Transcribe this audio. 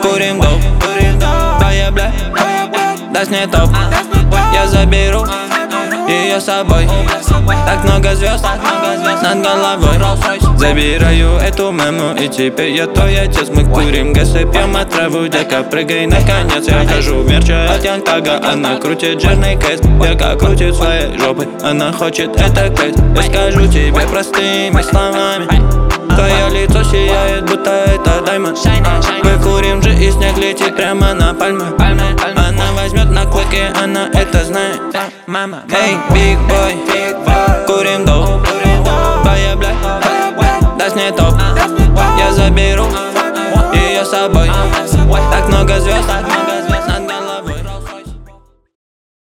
курим доп. Твоя бля, даст мне топ. Я заберу ее с собой. Так много звезд над головой. Забираю эту маму, и теперь я твой отец. Мы курим гэс и пьем отраву. Детка, прыгай наконец. Я хожу в мерче от Young Thug. Она крутит жирный кейс, Верка крутит своей жопой. Она хочет это кейс. Я скажу тебе простыми словами. Твое лицо сияет, будто это даймонд. Мы курим же, и снег летит прямо на пальмы. Она возьмет на клыки, она это знает. Эй, big boy,